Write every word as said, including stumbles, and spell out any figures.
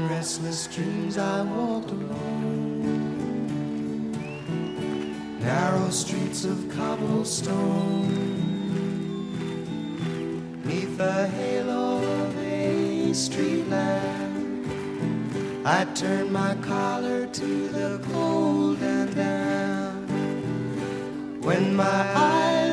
In restless dreams I walked alone, narrow streets of cobblestone, neath the halo of a street lamp. I turned my collar to the cold and damp. When my eyes